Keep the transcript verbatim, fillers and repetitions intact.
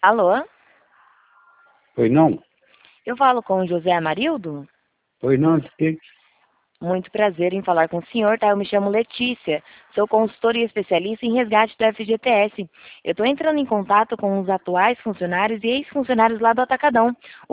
Alô? Pois não? Eu falo com o José Amarildo? Pois não, de quê? Muito prazer em falar com o senhor, tá? Eu me chamo Letícia, sou consultora e especialista em resgate do F G T S. Eu estou entrando em contato com os atuais funcionários e ex-funcionários lá do Atacadão.